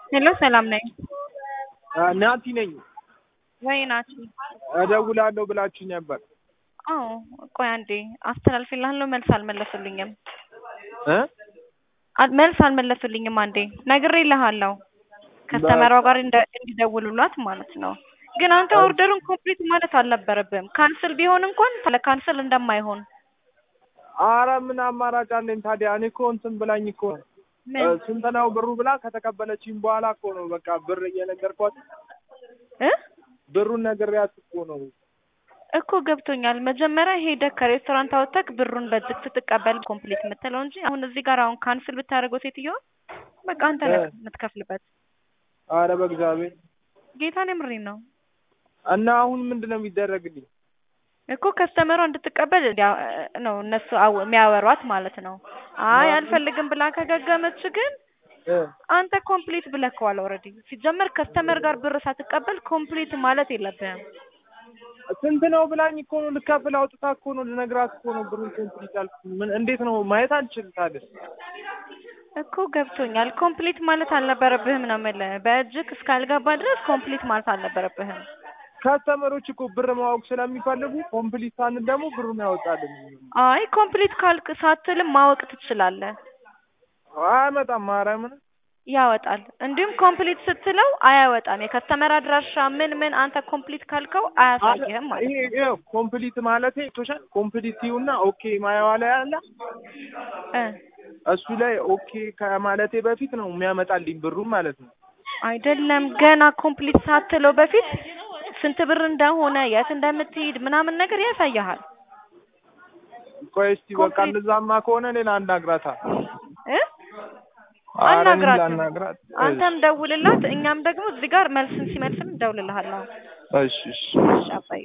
ሄሎ ሰላም ነኝ። ናቲ ነኝ። ወይ ናቲ? እደውላለሁ ብላችሁ ነበር። አዎ ቆይ አንዴ አስተላልፍልሃለሁ። መልስ አልመለሱልኝም። መልስ አልመለሱልኝም። አንዴ ነግሬልሃለሁ ከስተመሯ ጋር እንዲደውሉላት ማለት ነው። ግን አንተ ኦርደሩን ኮምፕሊት ማለት አልነበረብህም። ካንስል ቢሆን እንኳን ካንስል እንደማይሆን። ኧረ ምን አማራጭ አለኝ ታዲያ? እኔ እኮ እንትን ብላኝ እኮ ስንት ነው ብሩ ብላ ከተቀበለችኝ በኋላ እኮ ነው በቃ ብር እየነገርኳት ብሩን ነግሬያት እኮ ነው እኮ ገብቶኛል። መጀመሪያ ሄደህ ከሬስቶራንት አውጥተህ ብሩን በዝግ ስትቀበል ኮምፕሊት የምትለው እንጂ አሁን እዚህ ጋር አሁን ካንስል ብታደርገው ሴትዮዋ በቃ አንተ ነህ የምትከፍልበት። ኧረ በእግዚአብሔር ጌታን የምሬን ነው። እና አሁን ምንድነው የሚደረግልኝ? እኮ ከስተመሯ እንድትቀበል ነው እነሱ የሚያወሯት ማለት ነው። አይ አልፈልግም ብላ ከገገመች ግን አንተ ኮምፕሊት ብለከዋል ኦልሬዲ። ሲጀመር ከስተመር ጋር ብር ሳትቀበል ኮምፕሊት ማለት የለብህም። ስንት ነው ብላኝ እኮ ነው ልከፍል አውጥታ እኮ ነው ልነግራት እኮ ነው ብሩን ኮምፕሊት አልኩ። ምን እንዴት ነው ማየት አልችልም ታዲያ? እኮ ገብቶኛል። ኮምፕሊት ማለት አልነበረብህም ነው የምልህ። በእጅክ እስካልገባ ድረስ ኮምፕሊት ማለት አልነበረብህም። ከስተመሮች እኮ ብር ማወቅ ስለሚፈልጉ ኮምፕሊት ሳንል ደግሞ ብሩን ያወጣልን። አይ ኮምፕሊት ካልክ ሳትልም ማወቅ ትችላለህ። አያመጣም ማርያምን ያወጣል። እንዲሁም ኮምፕሊት ስትለው አያወጣም። የከስተመር አድራሻ ምን አንተ ኮምፕሊት ካልከው አያሳይህም ማለት ነው። ይሄ ኮምፕሊት ማለት ቶሻል ኮምፕሊት ይውና ኦኬ ማያዋላ ያለ እሱ ላይ ኦኬ ከማለቴ በፊት ነው የሚያመጣልኝ ብሩን ማለት ነው። አይደለም ገና ኮምፕሊት ሳትለው በፊት ስንት ብር እንደሆነ የት እንደምትሄድ ምናምን ነገር ያሳያል። ቆይ እስቲ በቃ እንደዛማ ከሆነ ሌላ አናግራታል። አናግራት። አንተም ደውልላት፣ እኛም ደግሞ እዚህ ጋር መልስን ሲመልስን እንደውልልሃለን። እሺ እሺ አባዬ